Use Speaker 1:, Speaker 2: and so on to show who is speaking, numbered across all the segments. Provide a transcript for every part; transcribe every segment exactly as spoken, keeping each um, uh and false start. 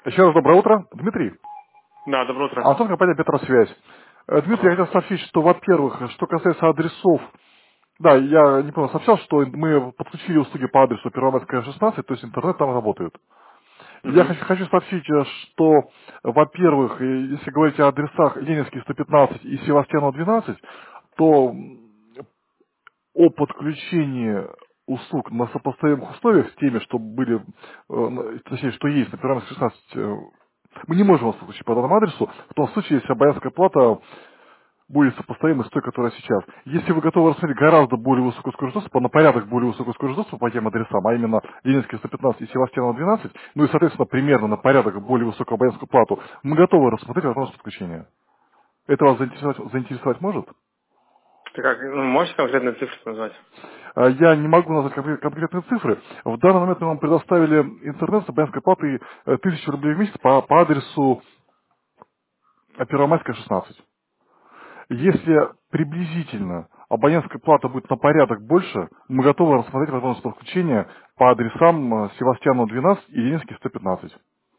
Speaker 1: Еще раз доброе утро. Дмитрий.
Speaker 2: Да, доброе утро.
Speaker 1: Антон, компания Петросвязь. Э, Дмитрий, я хотел сообщить, что, во-первых, что касается адресов, да, я не помню, сообщал, что мы подключили услуги по адресу Первомайская, шестнадцать, то есть интернет там работает. Я
Speaker 2: Угу.
Speaker 1: хочу, хочу сообщить, э, что, во-первых, э, если говорить о адресах Ленинский сто пятнадцать и Севастьянова двенадцать, то о подключении услуг на сопоставимых условиях с теми, что были, э, на- точнее, что есть на Первомайской шестнадцать, э, мы не можем вас подключить по данному адресу, в том случае, если абонентская плата будет сопоставима с той, которая сейчас. Если вы готовы рассмотреть гораздо более высокую скорость доступа, на порядок более высокую скорость доступа по тем адресам, а именно Ленинский сто пятнадцать и Севастьянова двенадцать, ну и, соответственно, примерно на порядок более высокую абонентскую плату, мы готовы рассмотреть возможность подключения. Это вас заинтересовать, заинтересовать может?
Speaker 2: Ты как, ну, можете конкретные цифры назвать?
Speaker 1: А, Я не могу назвать конкрет- конкретные цифры. В данный момент мы вам предоставили интернет с абонентской платой э, тысячу рублей в месяц по, по адресу э, Первомайская, шестнадцать. Если приблизительно абонентская плата будет на порядок больше, мы готовы рассмотреть возможность подключения по адресам э, Севастьянова двенадцать и Ленинский сто пятнадцать.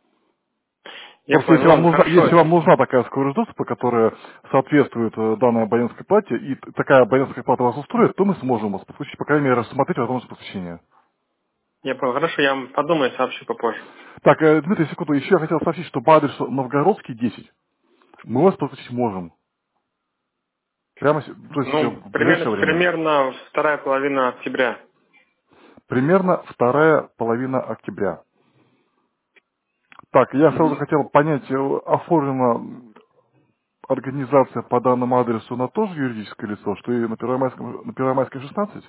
Speaker 2: Я
Speaker 1: Просто
Speaker 2: понял.
Speaker 1: если вам
Speaker 2: Ну,
Speaker 1: нужна, если
Speaker 2: хорошо.
Speaker 1: вам нужна такая скорость доступа, которая соответствует э, данной абонентской плате, и т- такая абонентская плата вас устроит, то мы сможем вас подключить, по крайней мере, рассмотреть возможность подключения.
Speaker 2: Я понял. Хорошо, я вам подумаю, сообщу попозже.
Speaker 1: Так, э, Дмитрий, секунду, еще я хотел сообщить, что по адресу Новгородский десять мы вас подключить можем. Прямо, се- то есть э,
Speaker 2: Ну,
Speaker 1: в
Speaker 2: примерно,
Speaker 1: ближайшее время.
Speaker 2: примерно вторая половина октября.
Speaker 1: Примерно вторая половина октября. Так, я сразу
Speaker 2: Угу.
Speaker 1: хотел понять, э, оформлена организация по данному адресу на тоже юридическое лицо, что и на Первомайском, на Первомайской шестнадцать?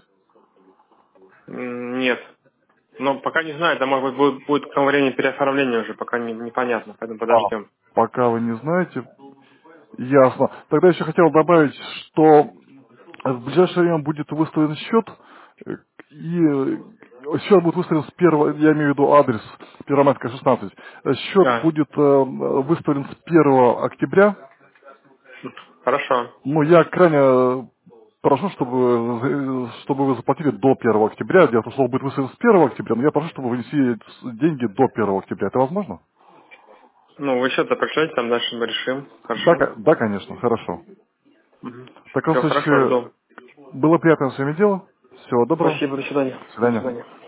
Speaker 2: Нет. Но пока не знаю, да, может быть, будет, будет к тому времени переоформление уже, пока не, непонятно, поэтому
Speaker 1: А,
Speaker 2: подождем.
Speaker 1: пока вы не знаете. Ясно. Тогда еще хотел добавить, что в ближайшее время будет выставлен счет, э, и э, счет будет выставлен с первого, я имею в виду адрес Первомайская, шестнадцать. Э, Счет
Speaker 2: Да,
Speaker 1: будет э, выставлен с первого октября.
Speaker 2: хорошо.
Speaker 1: Ну, я крайне э, прошу, чтобы, э, чтобы вы заплатили до первого октября. Дело в том, что он будет выставлен с первого октября, но я прошу, чтобы вы внесли деньги до первого октября. Это возможно?
Speaker 2: Ну, вы счет-то пришлете, там дальше мы решим.
Speaker 1: Да,
Speaker 2: Хорошо?
Speaker 1: ко- да, конечно, хорошо.
Speaker 2: Угу.
Speaker 1: В таком
Speaker 2: Все, хорошо,
Speaker 1: случае,
Speaker 2: жду.
Speaker 1: было приятно с вами дело. Всего доброго.
Speaker 2: Спасибо, до свидания.
Speaker 1: До
Speaker 2: До
Speaker 1: свидания.
Speaker 2: свидания.